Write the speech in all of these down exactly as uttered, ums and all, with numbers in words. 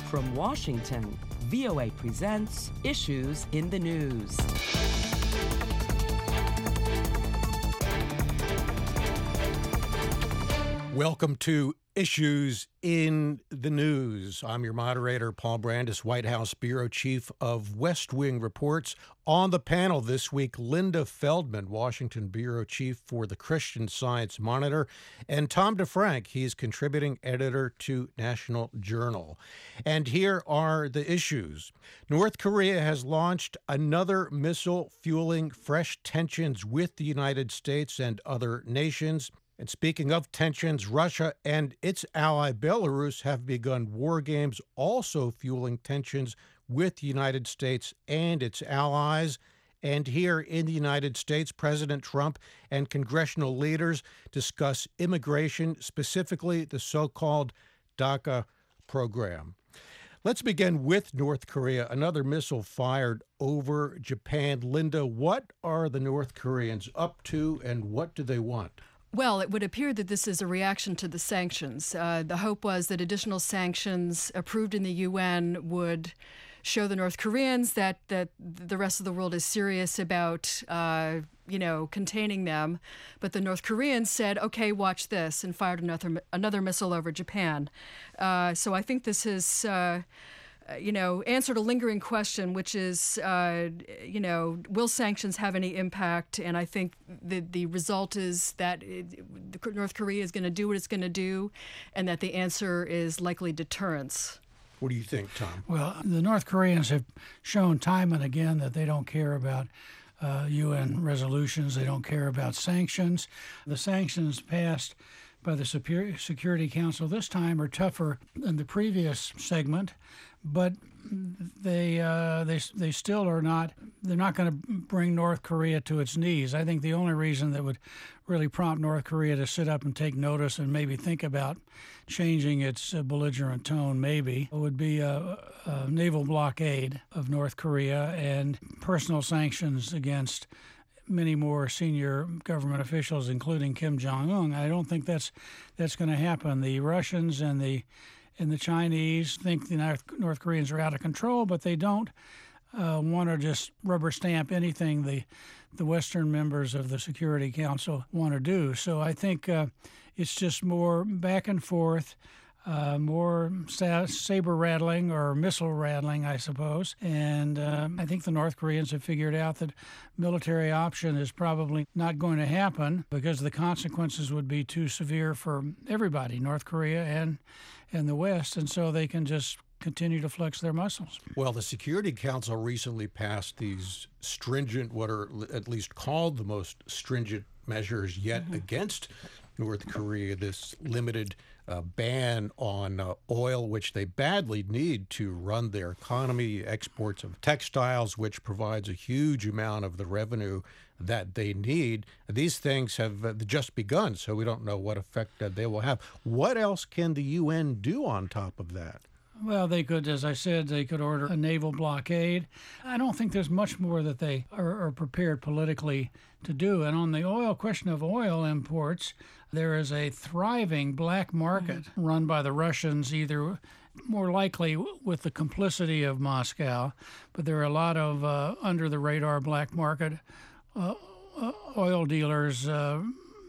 From Washington, V O A presents Issues in the News. Welcome to Issues in the News. I'm your moderator, Paul Brandus, White House Bureau Chief of West Wing Reports. On the panel this week, Linda Feldman, Washington Bureau Chief for the Christian Science Monitor, and Tom DeFrank, he's contributing editor to National Journal. And here are the issues. North Korea has launched another missile fueling fresh tensions with the United States and other nations. And speaking of tensions, Russia and its ally Belarus have begun war games, also fueling tensions with the United States and its allies. And here in the United States, President Trump and congressional leaders discuss immigration, specifically the so-called DACA program. Let's begin with North Korea, another missile fired over Japan. Linda, what are the North Koreans up to and what do they want? Well, it would appear that this is a reaction to the sanctions. Uh, the hope was that additional sanctions approved in the U N would show the North Koreans that, that the rest of the world is serious about, uh, you know, containing them. But the North Koreans said, okay, watch this, and fired another, another missile over Japan. Uh, so I think this is... Uh, you know, answered a lingering question, which is, uh, you know, will sanctions have any impact? And I think the the result is that it, North Korea is going to do what it's going to do, and that the answer is likely deterrence. What do you think, Tom? Well, the North Koreans have shown time and again that they don't care about uh, U N resolutions. They don't care about sanctions. The sanctions passed by the Security Council this time are tougher than the previous segment, but they uh, they they still are not. They're not going to bring North Korea to its knees. I think the only reason that would really prompt North Korea to sit up and take notice and maybe think about changing its uh, belligerent tone, maybe, would be a, a naval blockade of North Korea and personal sanctions against many more senior government officials, including Kim Jong-un. I don't think that's that's going to happen. The Russians and the and the Chinese think the North, North Koreans are out of control, but they don't uh, want to just rubber stamp anything the the Western members of the Security Council want to do. So I think uh, it's just more back and forth. Uh, more sa- saber rattling or missile rattling, I suppose. And uh, I think the North Koreans have figured out that military option is probably not going to happen because the consequences would be too severe for everybody, North Korea and and the West, and so they can just continue to flex their muscles. Well, the Security Council recently passed these stringent, what are at least called the most stringent measures yet mm-hmm. against North Korea, this limited uh, ban on uh, oil, which they badly need to run their economy, exports of textiles, which provides a huge amount of the revenue that they need. These things have uh, just begun, so we don't know what effect uh, they will have. What else can the U N do on top of that? Well, they could, as I said, they could order a naval blockade. I don't think there's much more that they are, are prepared politically to do. And on the oil question of oil imports, there is a thriving black market mm-hmm. run by the Russians, either more likely with the complicity of Moscow, but there are a lot of uh, under-the-radar black market uh, uh, oil dealers uh,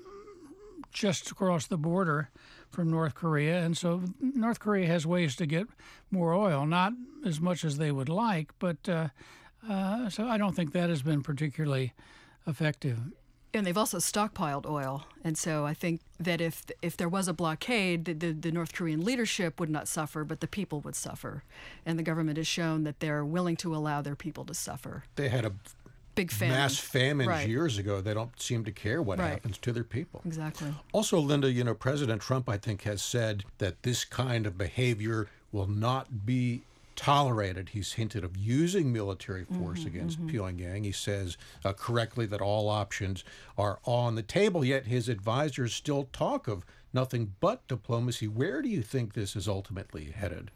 just across the border from North Korea, and so North Korea has ways to get more oil, not as much as they would like, but uh, uh, so I don't think that has been particularly effective. And they've also stockpiled oil, and so I think that if if there was a blockade, the, the, the North Korean leadership would not suffer, but the people would suffer, and the government has shown that they're willing to allow their people to suffer. They had a big famine. mass famines right. years ago. They don't seem to care what right. happens to their people. Exactly. Also, Linda, you know, President Trump, I think, has said that this kind of behavior will not be tolerated. He's hinted of using military force mm-hmm, against mm-hmm. Pyongyang. He says uh, correctly that all options are on the table, yet his advisors still talk of nothing but diplomacy. Where do you think this is ultimately headed? I think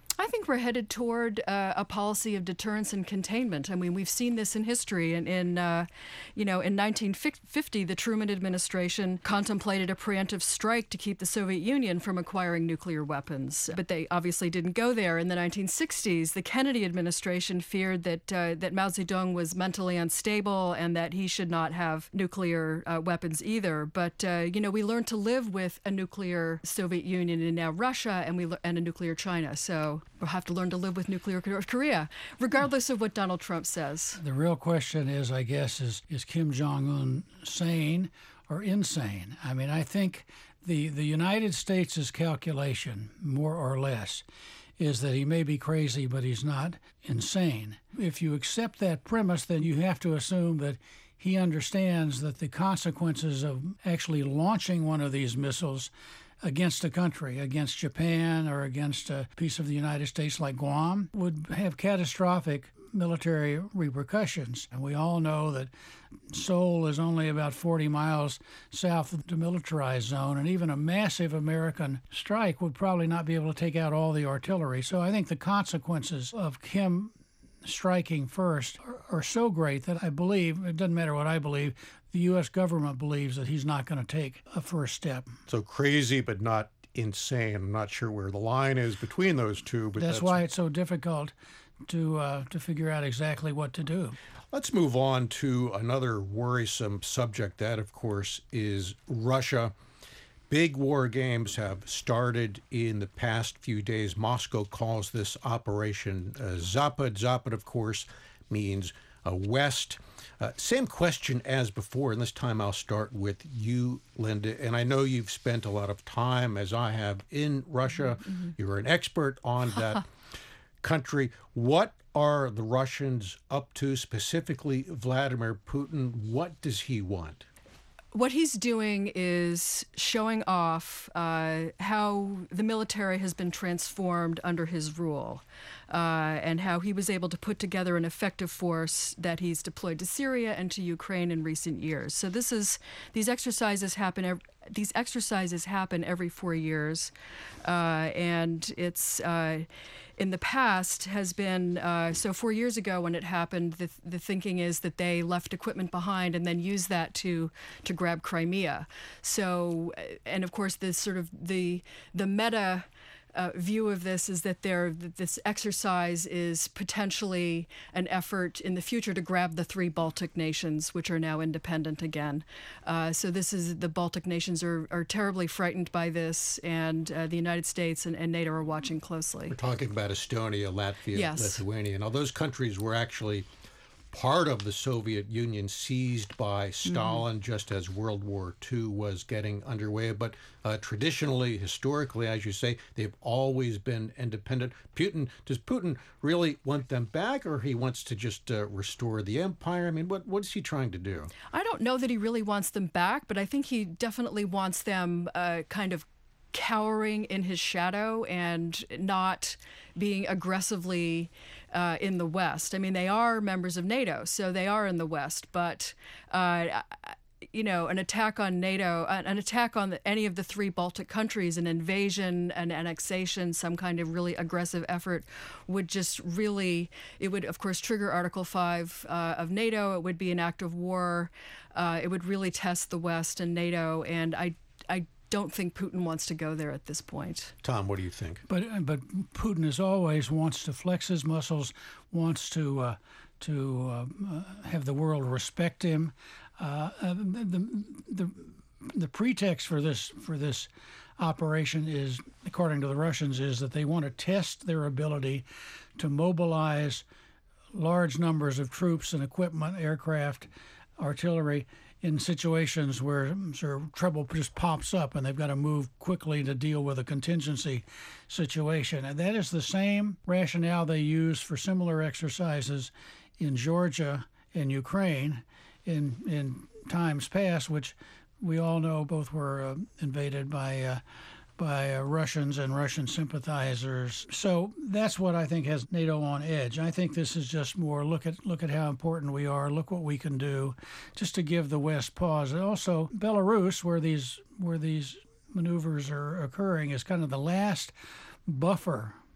think we're headed toward uh, a policy of deterrence and containment. I mean, we've seen this in history. In, in uh, you know, in nineteen fifty, the Truman administration contemplated a preemptive strike to keep the Soviet Union from acquiring nuclear weapons, but they obviously didn't go there. In the nineteen sixties, the Kennedy administration feared that uh, that Mao Zedong was mentally unstable and that he should not have nuclear uh, weapons either. But uh, you know, we learned to live with a nuclear Soviet Union and now Russia, and we and a nuclear China. So we'll have to learn to live with nuclear North Korea, regardless of what Donald Trump says. The real question is, I guess, is is Kim Jong-un sane or insane? I mean, I think the the United States' calculation, more or less, is that he may be crazy, but he's not insane. If you accept that premise, then you have to assume that he understands that the consequences of actually launching one of these missiles against a country, against Japan or against a piece of the United States like Guam, would have catastrophic military repercussions. And we all know that Seoul is only about forty miles south of the demilitarized zone, and even a massive American strike would probably not be able to take out all the artillery. So I think the consequences of Kim striking first are, are so great that I believe, it doesn't matter what I believe, the U S government believes that he's not going to take a first step. So crazy, but not insane. I'm not sure where the line is between those two. But that's, that's why it's so difficult to uh, to figure out exactly what to do. Let's move on to another worrisome subject. That, of course, is Russia. Big war games have started in the past few days. Moscow calls this Operation uh, Zapad. Zapad, of course, means uh, West. Uh, same question as before, and this time I'll start with you, Linda. And I know you've spent a lot of time, as I have, in Russia. Mm-hmm. You're an expert on that country. What are the Russians up to, specifically Vladimir Putin? What does he want? What he's doing is showing off uh, how the military has been transformed under his rule, uh, and how he was able to put together an effective force that he's deployed to Syria and to Ukraine in recent years. So this is these exercises happen. Every, these exercises happen every four years, uh, and it's. Uh, in the past has been, uh, so four years ago when it happened, the, the thinking is that they left equipment behind and then used that to to grab Crimea. So, and of course, this sort of the the meta uh, view of this is that there that this exercise is potentially an effort in the future to grab the three Baltic nations, which are now independent again. Uh, so this is the Baltic nations are, are terribly frightened by this, and uh, the United States and, and NATO are watching closely. We're talking about Estonia, Latvia, yes. Lithuania. Now, those countries were actually part of the Soviet Union, seized by Stalin, mm-hmm. just as World War Two was getting underway. But uh, traditionally, historically, as you say, they've always been independent. Putin, does Putin really want them back, or he wants to just uh, restore the empire? I mean, what what is he trying to do? I don't know that he really wants them back, but I think he definitely wants them uh, kind of cowering in his shadow and not being aggressively uh, in the West. I mean, they are members of NATO, so they are in the West, but uh, you know, an attack on NATO, an attack on the, any of the three Baltic countries, an invasion, an annexation, some kind of really aggressive effort would just really, it would, of course, trigger Article five uh, of NATO. It would be an act of war. Uh, it would really test the West and NATO, and I, I don't think Putin wants to go there at this point. Tom, what do you think? But but Putin, as always, wants to flex his muscles, wants to uh, to uh, have the world respect him. Uh, the, the the pretext for this for this operation is, according to the Russians, is that they want to test their ability to mobilize large numbers of troops and equipment, aircraft, artillery, in situations where sort of trouble just pops up and they've got to move quickly to deal with a contingency situation. And that is the same rationale they use for similar exercises in Georgia and Ukraine in in times past, which we all know both were uh, invaded by uh, by uh, Russians and Russian sympathizers. So that's what I think has NATO on edge. I think this is just more look at look at how important we are, look what we can do, just to give the West pause. And also Belarus, where these where these maneuvers are occurring, is kind of the last buffer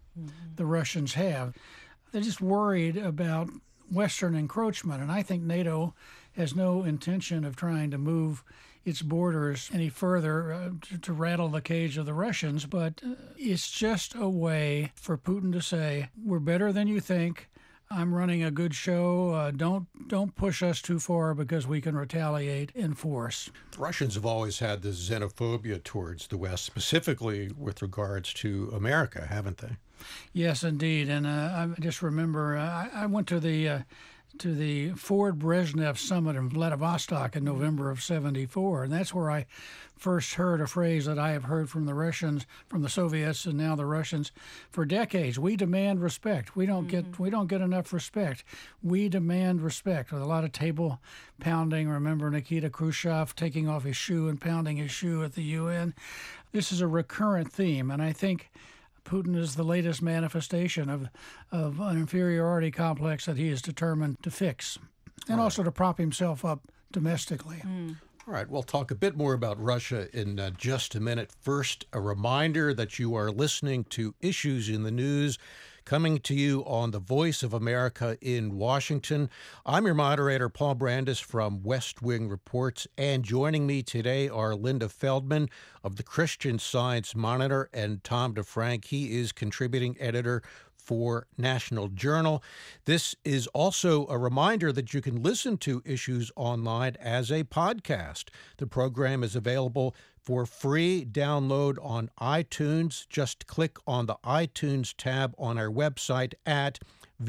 mm-hmm. the Russians have. They're just worried about Western encroachment, and I think NATO has no intention of trying to move its borders any further uh, to, to rattle the cage of the Russians, but uh, it's just a way for Putin to say, we're better than you think. I'm running a good show. Uh, don't don't push us too far because we can retaliate in force. The Russians have always had this xenophobia towards the West, specifically with regards to America, haven't they? Yes, indeed. And uh, I just remember uh, I, I went to the uh, to the Ford-Brezhnev summit in Vladivostok in November of seventy-four, and that's where I first heard a phrase that I have heard from the Russians, from the Soviets, and now the Russians for decades. We demand respect. We don't mm-hmm. get we don't get enough respect. We demand respect. With a lot of table pounding. Remember Nikita Khrushchev taking off his shoe and pounding his shoe at the U N. This is a recurrent theme, and I think Putin is the latest manifestation of, of an inferiority complex that he is determined to fix, and right. also to prop himself up domestically. Mm. All right, we'll talk a bit more about Russia in uh, just a minute. First, a reminder that you are listening to Issues in the News, coming to you on the Voice of America in Washington. I'm your moderator, Paul Brandus from West Wing Reports, and joining me today are Linda Feldman of the Christian Science Monitor and Tom DeFrank. He is contributing editor for National Journal. This is also a reminder that you can listen to Issues online as a podcast. The program is available for free download on iTunes. Just click on the iTunes tab on our website at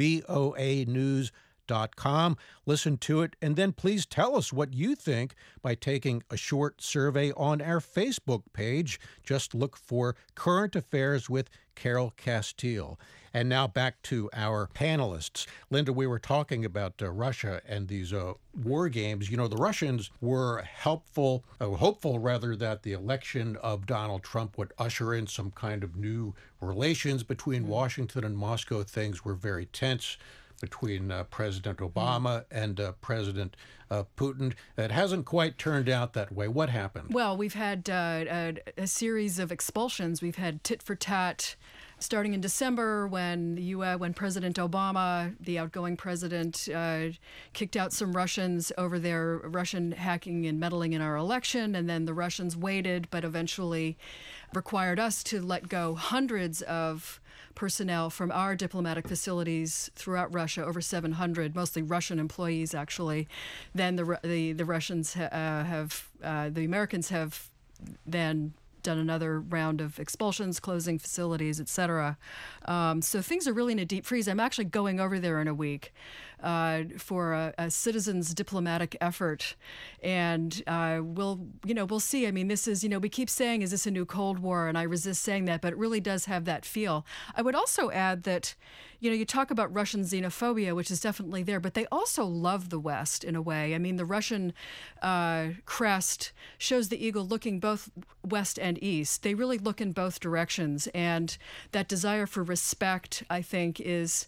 voa news dot com. Listen to it, and then please tell us what you think by taking a short survey on our Facebook page. Just look for Current Affairs with Carol Castile. And now back to our panelists. Linda, we were talking about uh, Russia and these uh, war games. You know, the Russians were helpful, uh, hopeful rather, that the election of Donald Trump would usher in some kind of new relations between Washington and Moscow. Things were very tense between uh, President Obama and uh, President uh, Putin. It hasn't quite turned out that way. What happened? Well, we've had uh, a, a series of expulsions. We've had tit for tat starting in December when the U S, when President Obama, the outgoing president, uh, kicked out some Russians over their Russian hacking and meddling in our election, and then the Russians waited, but eventually required us to let go hundreds of personnel from our diplomatic facilities throughout Russia, over seven hundred, mostly Russian employees, actually. Then the the, the Russians ha- uh, have, uh, the Americans have then done another round of expulsions, closing facilities, et cetera. Um, so things are really in a deep freeze. I'm actually going over there in a week uh, for a, a citizens diplomatic effort, and uh, we'll, you know, we'll see. I mean, this is, you know, we keep saying, is this a new Cold War? And I resist saying that, but it really does have that feel. I would also add that, you know, you talk about Russian xenophobia, which is definitely there, but they also love the West in a way. I mean, the Russian uh, crest shows the eagle looking both west and east. They really look in both directions. And that desire for respect, I think, is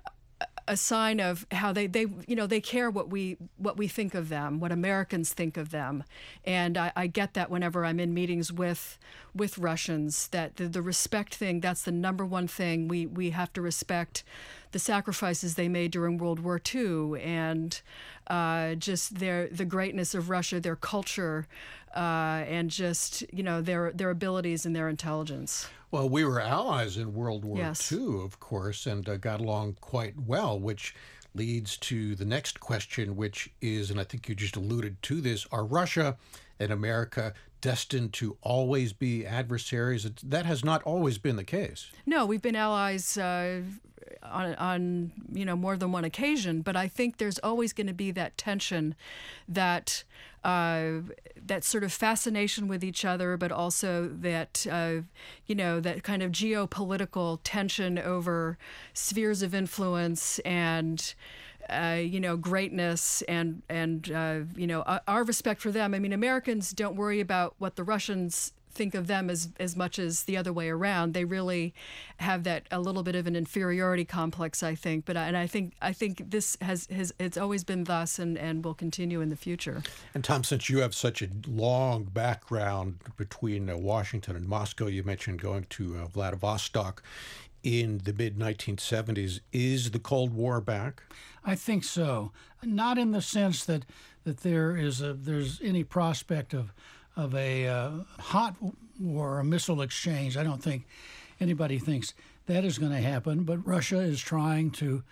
a sign of how they, they you know, they care what we what we think of them, what Americans think of them. And I, I get that whenever I'm in meetings with with Russians, that the, the respect thing, that's the number one thing. We we have to respect the sacrifices they made during World War Two, and uh, just their the greatness of Russia, their culture, uh, and just, you know, their their abilities and their intelligence. Well, we were allies in World War Yes. Two, of course, and uh, got along quite well, which leads to the next question, which is, and I think you just alluded to this, are Russia and America destined to always be adversaries? It, that has not always been the case. No, we've been allies uh, on, on, you know, more than one occasion, but I think there's always going to be that tension, that uh, that sort of fascination with each other, but also that, uh, you know, that kind of geopolitical tension over spheres of influence and Uh, you know, greatness and, and uh, you know, our, our respect for them. I mean, Americans don't worry about what the Russians think of them as, as much as the other way around. They really have that a little bit of an inferiority complex, I think. But I, and I think I think this has, has it's always been thus and, and will continue in the future. And Tom, since you have such a long background between uh, Washington and Moscow, you mentioned going to uh, Vladivostok. in the mid nineteen seventies. Is the Cold War back? I think so. Not in the sense that that there is a there's any prospect of of a uh, hot war, a missile exchange. I don't think anybody thinks that is going to happen. But Russia is trying to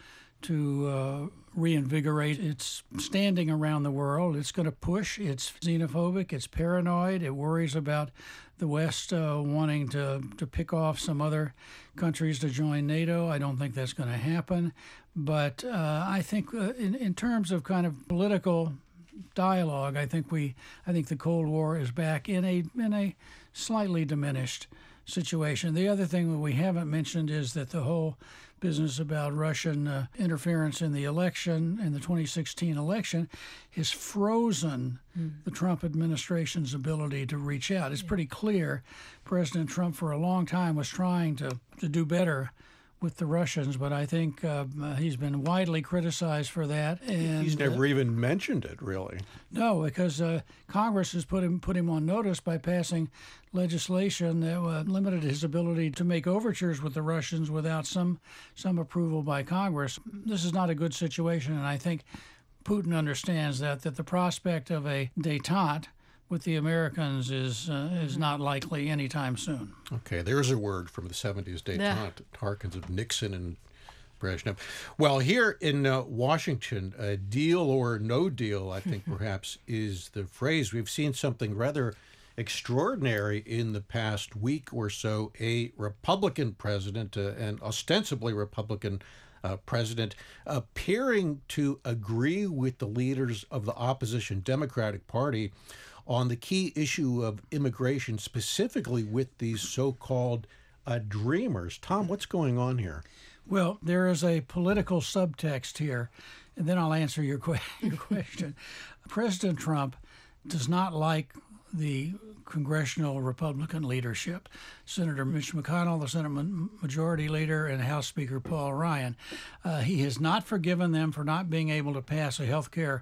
to uh, reinvigorate its standing around the world. It's going to push. It's xenophobic. It's paranoid. It worries about the West uh, wanting to, to pick off some other countries to join NATO. I don't think that's going to happen. But uh, I think uh, in, in terms of kind of political dialogue, I think we I think the Cold War is back in a in a slightly diminished situation. The other thing that we haven't mentioned is that the whole business about Russian uh, interference in the election, in the twenty sixteen election, has frozen mm. the Trump administration's ability to reach out. It's yeah. pretty clear President Trump for a long time was trying to, to do better with the Russians, but I think uh, he's been widely criticized for that. And he's never uh, even mentioned it, really. No, because uh, Congress has put him put him on notice by passing legislation that uh, limited his ability to make overtures with the Russians without some some approval by Congress. This is not a good situation, and I think Putin understands that that the prospect of a détente with the Americans is uh, is not likely anytime soon. Okay, there's a word from the seventies détente. Yeah. It harkens of Nixon and Brezhnev. Well, here in uh, Washington, a deal or no deal, I think perhaps is the phrase. We've seen something rather extraordinary in the past week or so. A Republican president, uh, an ostensibly Republican uh, president, appearing to agree with the leaders of the opposition Democratic Party on the key issue of immigration, specifically with these so-called uh, dreamers. Tom, what's going on here? Well, there is a political subtext here, and then I'll answer your, que- your question. President Trump does not like the congressional Republican leadership. Senator Mitch McConnell, the Senate ma- Majority Leader, and House Speaker Paul Ryan. Uh, he has not forgiven them for not being able to pass a health care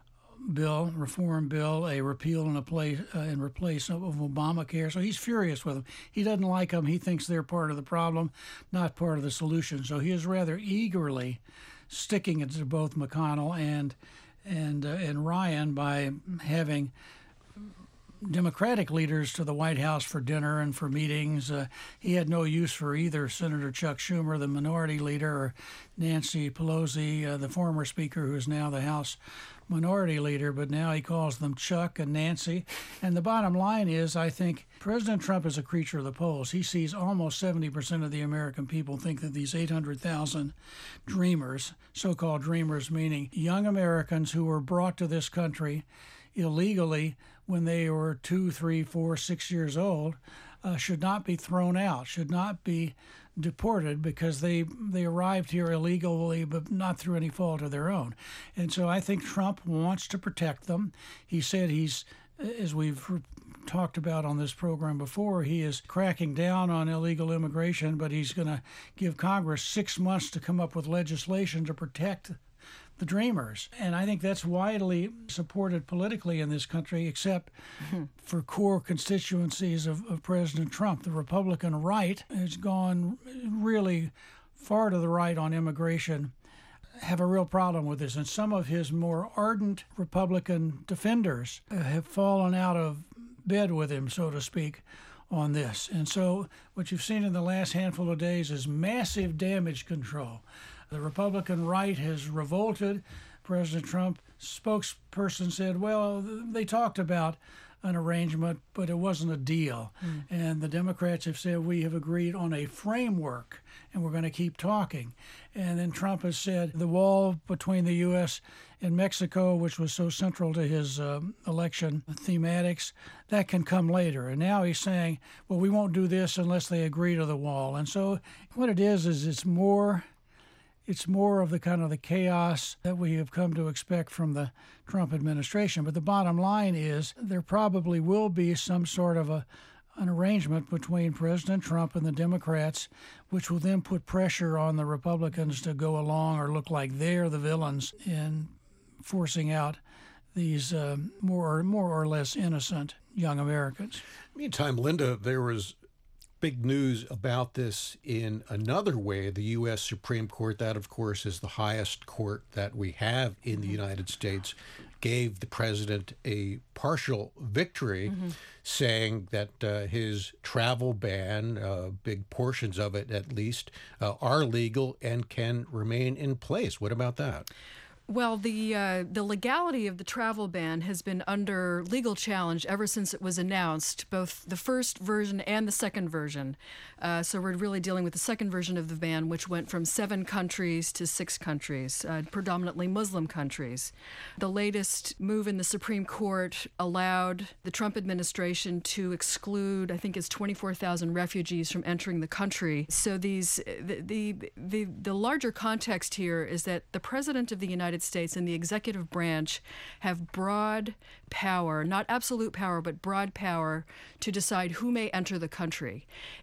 bill, reform bill, a repeal and a place uh, and replace of, of Obamacare. So he's furious with them. He doesn't like them. He thinks they're part of the problem, not part of the solution. So he is rather eagerly sticking it to both McConnell and and uh, and Ryan by having Democratic leaders to the White House for dinner and for meetings. Uh, he had no use for either Senator Chuck Schumer, the minority leader, or Nancy Pelosi, uh, the former speaker, who is now the House minority leader, but now he calls them Chuck and Nancy. And the bottom line is, I think President Trump is a creature of the polls. He sees almost seventy percent of the American people think that these eight hundred thousand dreamers, so-called dreamers, meaning young Americans who were brought to this country illegally when they were two, three, four, six years old, uh, should not be thrown out, should not be deported because they they arrived here illegally, but not through any fault of their own. And so I think Trump wants to protect them. He said he's, as we've talked about on this program before, he is cracking down on illegal immigration, but he's going to give Congress six months to come up with legislation to protect the dreamers. And I think that's widely supported politically in this country, except mm-hmm. for core constituencies of, of President Trump. The Republican right has gone really far to the right on immigration, have a real problem with this. And some of his more ardent Republican defenders have fallen out of bed with him, so to speak, on this. And so what you've seen in the last handful of days is massive damage control. The Republican right has revolted. President Trump's spokesperson said, well, they talked about an arrangement, but it wasn't a deal. Mm. And the Democrats have said, we have agreed on a framework, and we're going to keep talking. And then Trump has said the wall between the U S and Mexico, which was so central to his uh, election thematics, that can come later. And now he's saying, well, we won't do this unless they agree to the wall. And so what it is, is it's more... It's more of the kind of the chaos that we have come to expect from the Trump administration. But the bottom line is there probably will be some sort of a an arrangement between President Trump and the Democrats, which will then put pressure on the Republicans to go along or look like they're the villains in forcing out these uh, more or more or less innocent young Americans. Meantime, Linda, there was big news about this in another way. The U S Supreme Court, that of course is the highest court that we have in the United States, gave the president a partial victory, mm-hmm. saying that uh, his travel ban, uh, big portions of it at least, uh, are legal and can remain in place. What about that? Well, the uh, the legality of the travel ban has been under legal challenge ever since it was announced, both the first version and the second version. Uh, so we're really dealing with the second version of the ban, which went from seven countries to six countries, uh, predominantly Muslim countries. The latest move in the Supreme Court allowed the Trump administration to exclude, I think it's twenty-four thousand refugees from entering the country. So these the, the the the larger context here is that the President of the United States and the executive branch have broad power, not absolute power, but broad power to decide who may enter the country.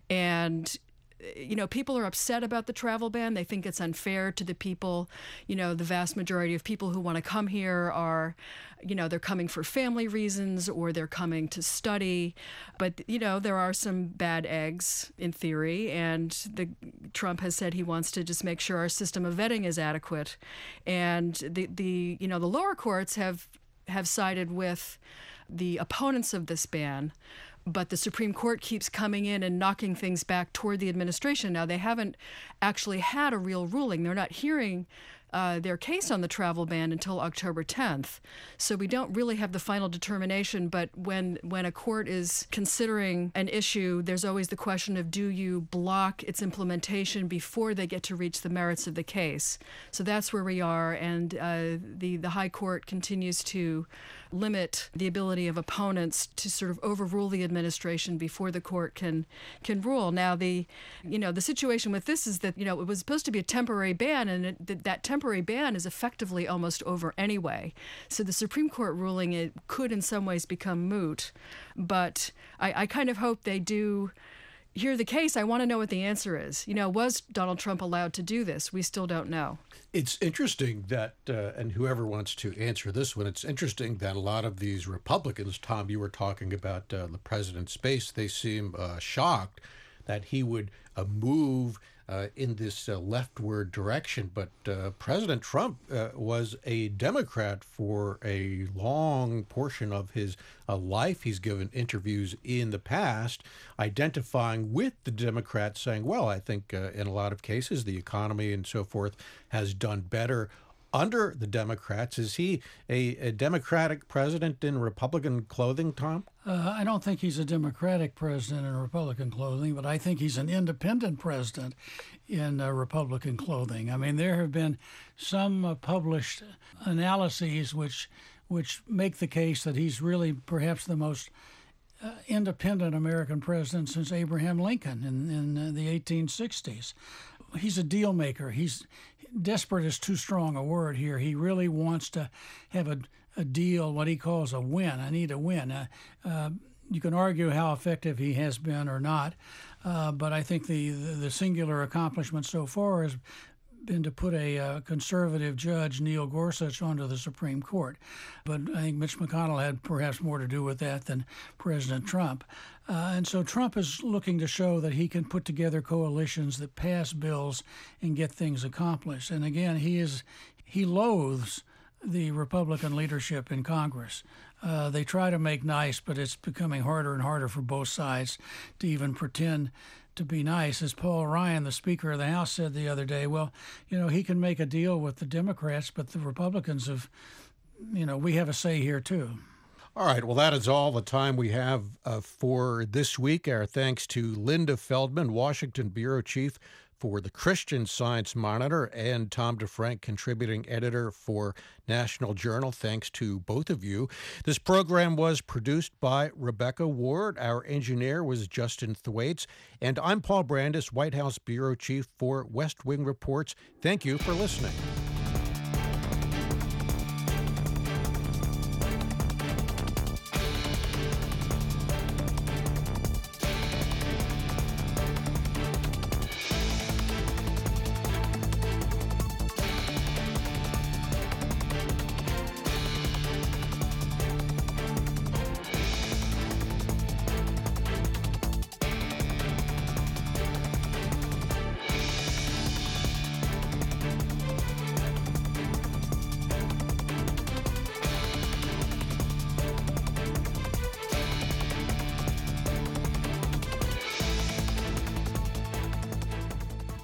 And you know, people are upset about the travel ban. They think it's unfair to the people. You know, the vast majority of people who want to come here are, you know, they're coming for family reasons or they're coming to study. But, you know, there are some bad eggs in theory. And the Trump has said he wants to just make sure our system of vetting is adequate. And the, the you know, the lower courts have have sided with the opponents of this ban. But the Supreme Court keeps coming in and knocking things back toward the administration. Now, they haven't actually had a real ruling. They're not hearing uh, their case on the travel ban until October tenth. So we don't really have the final determination. But when, when a court is considering an issue, there's always the question of, do you block its implementation before they get to reach the merits of the case? So that's where we are. And uh, the, the High Court continues to limit the ability of opponents to sort of overrule the administration before the court can can rule. Now, the you know the situation with this is that you know it was supposed to be a temporary ban, and it, that, that temporary ban is effectively almost over anyway. So the Supreme Court ruling it could in some ways become moot. But I, I kind of hope they do hear the case. I want to know what the answer is. You know, was Donald Trump allowed to do this? We still don't know. It's interesting that, uh, and whoever wants to answer this one, it's interesting that a lot of these Republicans, Tom, you were talking about uh, the president's space, they seem uh, shocked that he would uh, move uh, in this uh, leftward direction. But uh, President Trump uh, was a Democrat for a long portion of his uh, life. He's given interviews in the past identifying with the Democrats, saying, well, I think uh, in a lot of cases the economy and so forth has done better under the Democrats. Is he a, a Democratic president in Republican clothing, Tom? Uh, I don't think he's a Democratic president in Republican clothing, but I think he's an independent president in uh, Republican clothing. I mean, there have been some uh, published analyses which which make the case that he's really perhaps the most uh, independent American president since Abraham Lincoln in, in uh, the eighteen sixties. He's a deal maker. He's desperate is too strong a word here. He really wants to have a, a deal, what he calls a win. I need a win. Uh, uh, you can argue how effective he has been or not, uh, but I think the, the, the singular accomplishment so far has been to put a uh, conservative judge, Neil Gorsuch, onto the Supreme Court. But I think Mitch McConnell had perhaps more to do with that than President Trump. Uh, and so Trump is looking to show that he can put together coalitions that pass bills and get things accomplished. And again, he is he loathes the Republican leadership in Congress. Uh, they try to make nice, but it's becoming harder and harder for both sides to even pretend to be nice. As Paul Ryan, the Speaker of the House, said the other day, well, you know, he can make a deal with the Democrats, but the Republicans have, you know, we have a say here too. All right. Well, that is all the time we have uh, for this week. Our thanks to Linda Feldman, Washington Bureau Chief for the Christian Science Monitor, and Tom DeFrank, contributing editor for National Journal. Thanks to both of you. This program was produced by Rebecca Ward. Our engineer was Justin Thwaites. And I'm Paul Brandis, White House Bureau Chief for West Wing Reports. Thank you for listening.